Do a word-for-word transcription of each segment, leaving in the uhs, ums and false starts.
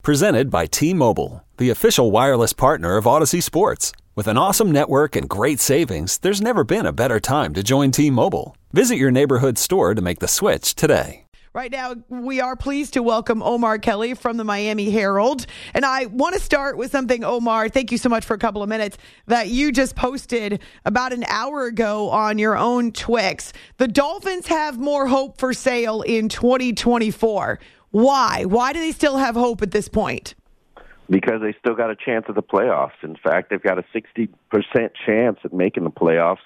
Presented by T-Mobile, the official wireless partner of Odyssey Sports. With an awesome network and great savings, there's never been a better time to join T-Mobile. Visit your neighborhood store to make the switch today. Right now, we are pleased to welcome Omar Kelly from the Miami Herald. And I want to start with something, Omar, thank you so much for a couple of minutes, that you just posted about an hour ago on your own Twix. The Dolphins have more hope for sale in twenty twenty-four. Why? Why do they still have hope at this point? Because they still got a chance at the playoffs. In fact, they've got a sixty percent chance at making the playoffs.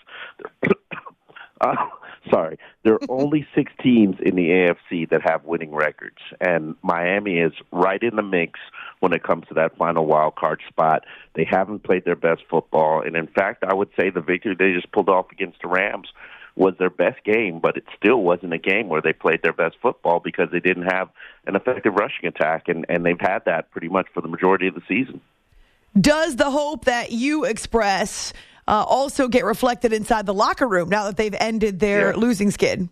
uh, sorry. There are only six teams in the A F C that have winning records, and Miami is right in the mix when it comes to that final wild card spot. They haven't played their best football, and in fact, I would say the victory they just pulled off against the Rams was their best game, but it still wasn't a game where they played their best football because they didn't have an effective rushing attack, and, and they've had that pretty much for the majority of the season. Does the hope that you express uh, also get reflected inside the locker room now that they've ended their yeah. losing skid?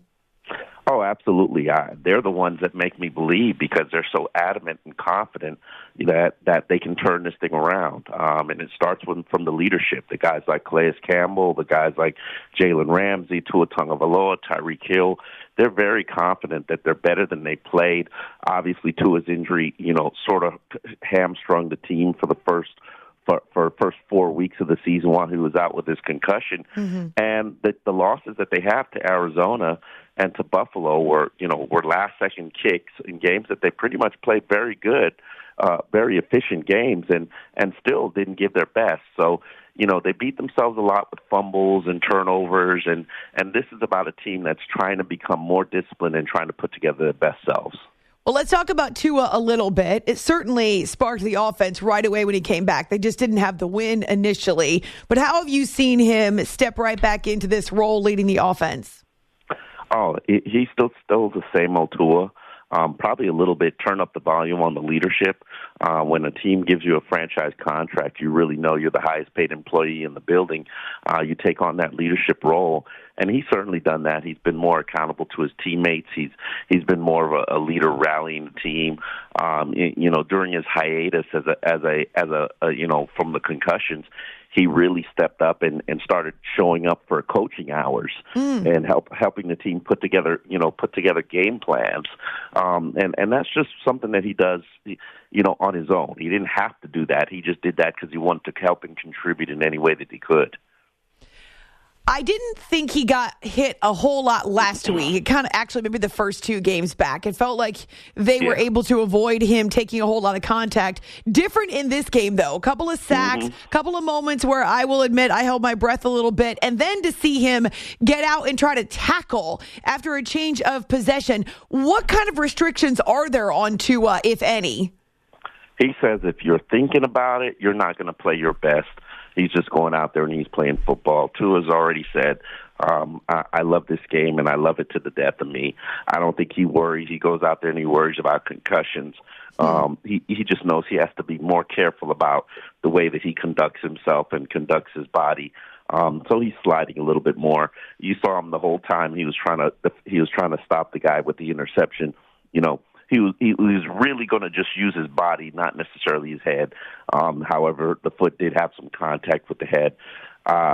Oh, absolutely. I, they're the ones that make me believe because they're so adamant and confident that that they can turn this thing around. Um, and it starts with, from the leadership, the guys like Calais Campbell, the guys like Jalen Ramsey, Tua Tagovailoa, Tyreek Hill. They're very confident that they're better than they played. Obviously, Tua's injury, you know, sort of hamstrung the team for the first For, for first four weeks of the season while he was out with his concussion. Mm-hmm. And the, the losses that they have to Arizona and to Buffalo were, you know, were last-second kicks in games that they pretty much played very good, uh, very efficient games, and, and still didn't give their best. So, you know, they beat themselves a lot with fumbles and turnovers, and, and this is about a team that's trying to become more disciplined and trying to put together their best selves. Well, let's talk about Tua a little bit. It certainly sparked the offense right away when he came back. They just didn't have the win initially. But how have you seen him step right back into this role leading the offense? Oh, he's still still the same old Tua. Um, probably a little bit turn up the volume on the leadership. Uh, when a team gives you a franchise contract, you really know you're the highest paid employee in the building. Uh, you take on that leadership role, and he's certainly done that. He's been more accountable to his teammates. He's he's been more of a, a leader rallying the team. Um, you know, during his hiatus as a as a as a, a you know from the concussions, he really stepped up and, and started showing up for coaching hours mm. and help helping the team put together, you know, put together game plans. Um, and, and that's just something that he does, you know, on his own. He didn't have to do that. He just did that because he wanted to help and contribute in any way that he could. I didn't think he got hit a whole lot last week. It kind of actually maybe the first two games back. It felt like they yeah. were able to avoid him taking a whole lot of contact. Different in this game, though. A couple of sacks, a mm-hmm. couple of moments where I will admit I held my breath a little bit. And then to see him get out and try to tackle after a change of possession. What kind of restrictions are there on Tua, if any? He says if you're thinking about it, you're not going to play your best. He's just going out there and he's playing football. Tua's already said, um, I, I love this game and I love it to the death of me. I don't think he worries. He goes out there and he worries about concussions. Um, he, he just knows he has to be more careful about the way that he conducts himself and conducts his body. Um, so he's sliding a little bit more. You saw him the whole time. He was trying to he was trying to stop the guy with the interception. You know, He was, he was really going to just use his body, not necessarily his head. Um, however, the foot did have some contact with the head. Uh,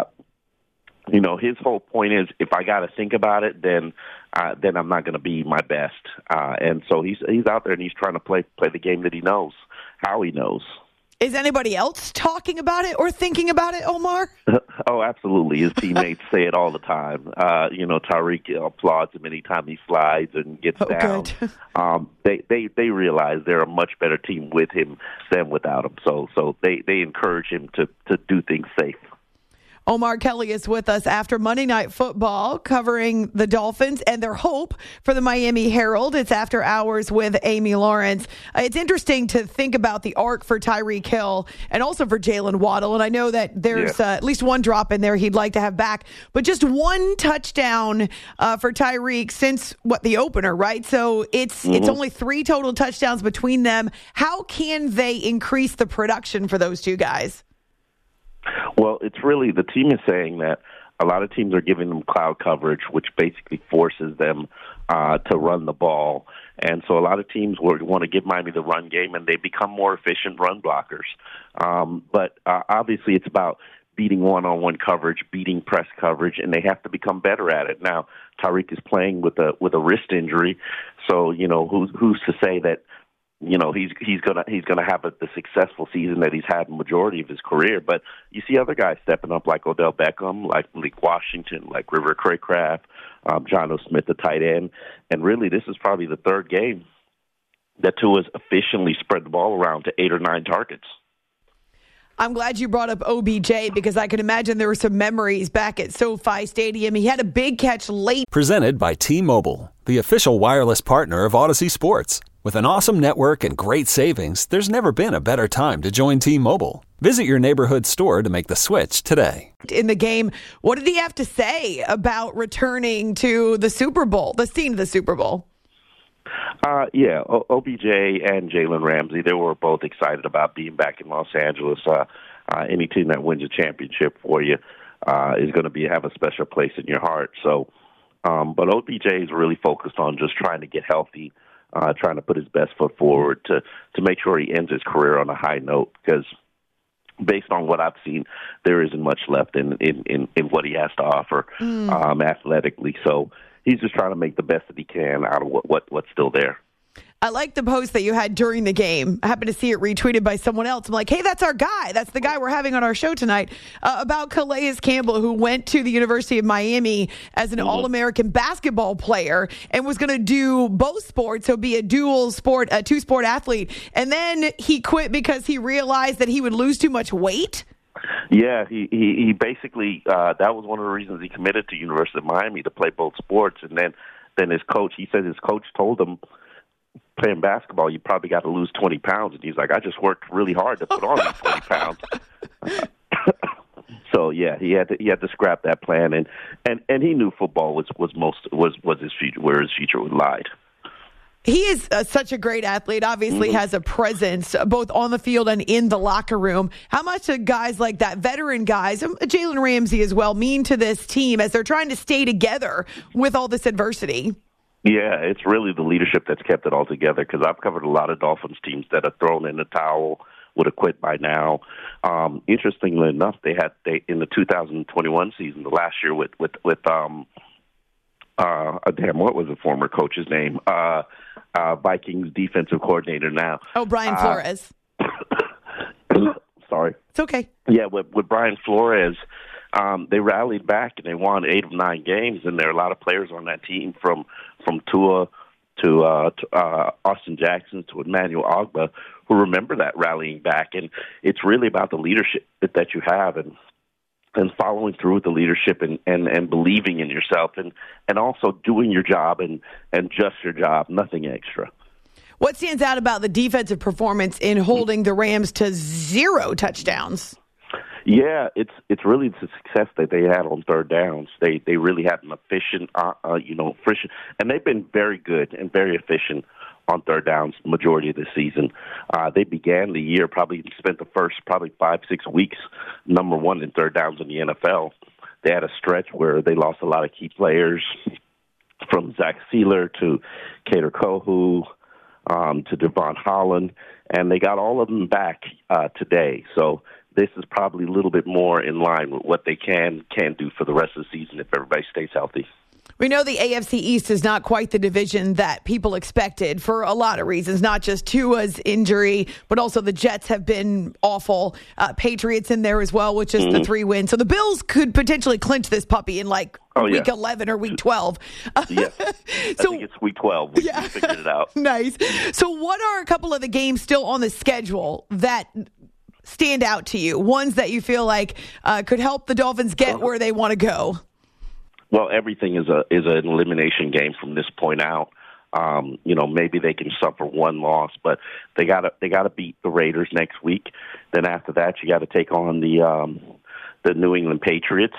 you know, his whole point is, if I got to think about it, then uh, then I'm not going to be my best. Uh, and so he's he's out there and he's trying to play play the game that he knows, how he knows. Is anybody else talking about it or thinking about it, Omar? Oh, absolutely. His teammates say it all the time. Uh, you know, Tyreek applauds him anytime he slides and gets oh, down. um, they, they they realize they're a much better team with him than without him. So so they, they encourage him to, to do things safe. Omar Kelly is with us after Monday Night Football, covering the Dolphins and their hope for the Miami Herald. It's After Hours with Amy Lawrence. Uh, it's interesting to think about the arc for Tyreek Hill and also for Jalen Waddle. And I know that there's yeah. uh, at least one drop in there he'd like to have back. But just one touchdown uh, for Tyreek since, what, the opener, right? So it's mm-hmm. it's only three total touchdowns between them. How can they increase the production for those two guys? Well, it's really, the team is saying that a lot of teams are giving them cloud coverage, which basically forces them uh, to run the ball. And so a lot of teams want to give Miami the run game, and they become more efficient run blockers. Um, but uh, obviously it's about beating one-on-one coverage, beating press coverage, and they have to become better at it. Now, Tyreek is playing with a with a wrist injury, so you know who's who's to say that you know he's he's gonna he's gonna have a, the successful season that he's had the majority of his career. But you see other guys stepping up like Odell Beckham, like Malik Washington, like River Craycraft, um, John O. Smith, the tight end, and really this is probably the third game that Tua's efficiently spread the ball around to eight or nine targets. I'm glad you brought up O B J because I can imagine there were some memories back at SoFi Stadium. He had a big catch late. Presented by T-Mobile, the official wireless partner of Odyssey Sports. With an awesome network and great savings, there's never been a better time to join T-Mobile. Visit your neighborhood store to make the switch today. In the game, what did he have to say about returning to the Super Bowl, the scene of the Super Bowl? Uh, yeah, o- O B J and Jalen Ramsey, they were both excited about being back in Los Angeles. Uh, uh, any team that wins a championship for you uh, is going to be have a special place in your heart. So, um, but O B J is really focused on just trying to get healthy, uh, trying to put his best foot forward to to make sure he ends his career on a high note. Because based on what I've seen, there isn't much left in in, in, in what he has to offer mm. um, athletically. So. He's just trying to make the best that he can out of what, what what's still there. I like the post that you had during the game. I happened to see it retweeted by someone else. I'm like, hey, that's our guy. That's the guy we're having on our show tonight uh, about Calais Campbell, who went to the University of Miami as an mm-hmm. All-American basketball player and was going to do both sports, so be a dual sport, a two-sport athlete. And then he quit because he realized that he would lose too much weight. Yeah, he, he, he basically, uh, that was one of the reasons he committed to University of Miami to play both sports. And then, then his coach, he said his coach told him, playing basketball, you probably got to lose twenty pounds. And he's like, I just worked really hard to put on these twenty pounds. So, yeah, he had to, he had to scrap that plan. And, and, and he knew football was, was most, was, was his future, where his future would lie. He is uh, such a great athlete, obviously mm-hmm. has a presence uh, both on the field and in the locker room. How much do guys like that, veteran guys, um, Jalen Ramsey as well, mean to this team as they're trying to stay together with all this adversity? Yeah, it's really the leadership that's kept it all together because I've covered a lot of Dolphins teams that have thrown in the towel, would have quit by now. Um, interestingly enough, they had they in the two thousand twenty-one season, the last year with, with, with um, uh, damn, what was the former coach's name? Uh, Uh, Vikings defensive coordinator now. Oh, Brian Flores. Uh, sorry. It's okay. Yeah, with, with Brian Flores, um, they rallied back and they won eight of nine games, and there are a lot of players on that team from from Tua to, uh, to uh, Austin Jackson to Emmanuel Ogba who remember that rallying back. And it's really about the leadership that you have and and following through with the leadership and, and, and believing in yourself and, and also doing your job and, and just your job, nothing extra. What stands out about the defensive performance in holding the Rams to zero touchdowns? Yeah, it's it's really the success that they had on third downs. They they really had an efficient, uh, uh, you know, efficient, and they've been very good and very efficient on third downs the majority of the season. Uh, they began the year, probably spent the first probably five, six weeks number one in third downs in the N F L. They had a stretch where they lost a lot of key players from Zach Sealer to Kader Kohou um, to Devon Holland, and they got all of them back uh, today. So this is probably a little bit more in line with what they can can do for the rest of the season if everybody stays healthy. We know the A F C East is not quite the division that people expected for a lot of reasons, not just Tua's injury, but also the Jets have been awful. Uh, Patriots in there as well, with just mm-hmm. the three wins. So the Bills could potentially clinch this puppy in like oh, week yeah. eleven or week twelve. Yes. I so, think it's week twelve. We yeah. figured it out. Nice. So what are a couple of the games still on the schedule that stand out to you? Ones that you feel like uh, could help the Dolphins get where they want to go? Well, everything is a is an elimination game from this point out. Um, you know, maybe they can suffer one loss, but they got to they got to beat the Raiders next week. Then after that, you got to take on the um, the New England Patriots.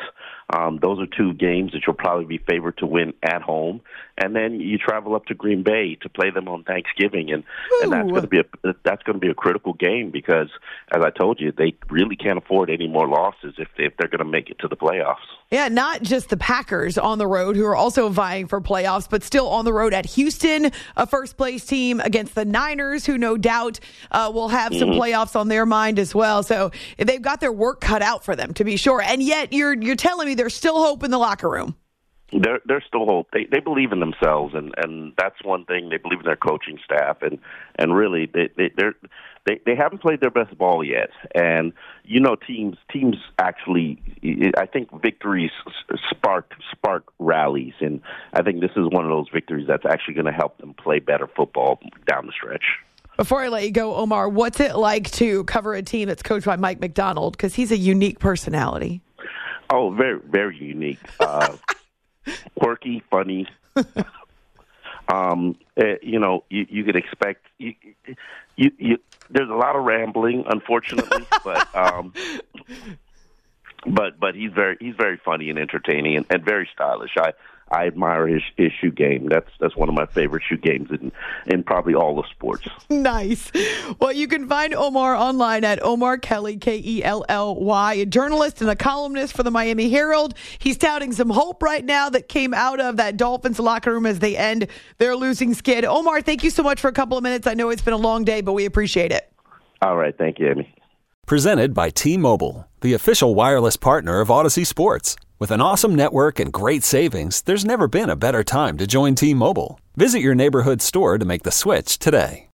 Um, those are two games that you'll probably be favored to win at home. And then you travel up to Green Bay to play them on Thanksgiving, and, and that's going to be a that's going to be a critical game because, as I told you, they really can't afford any more losses if if they're going to make it to the playoffs. Yeah, not just the Packers on the road, who are also vying for playoffs, but still on the road at Houston, a first-place team against the Niners, who no doubt uh, will have some mm-hmm. playoffs on their mind as well. So they've got their work cut out for them, to be sure. And yet, you're you're telling me there's still hope in the locker room. There, there's still hope. They they believe in themselves, and, and that's one thing. They believe in their coaching staff, and, and really they they they're, they they haven't played their best ball yet. And you know, teams teams actually, I think victories spark spark rallies, and I think this is one of those victories that's actually going to help them play better football down the stretch. Before I let you go, Omar, what's it like to cover a team that's coached by Mike Macdonald? Because he's a unique personality. Oh, very very unique. Uh, Quirky, funny. um, uh, you know, you, you could expect. You, you, you, there's a lot of rambling, unfortunately, but um, but but he's very he's very funny and entertaining and, and very stylish. I. I admire his, his shoe game. That's that's one of my favorite shoe games in, in probably all of sports. Nice. Well, you can find Omar online at Omar Kelly, K E L L Y, a journalist and a columnist for the Miami Herald. He's touting some hope right now that came out of that Dolphins locker room as they end their losing skid. Omar, thank you so much for a couple of minutes. I know it's been a long day, but we appreciate it. All right. Thank you, Amy. Presented by T-Mobile, the official wireless partner of Odyssey Sports. With an awesome network and great savings, there's never been a better time to join T-Mobile. Visit your neighborhood store to make the switch today.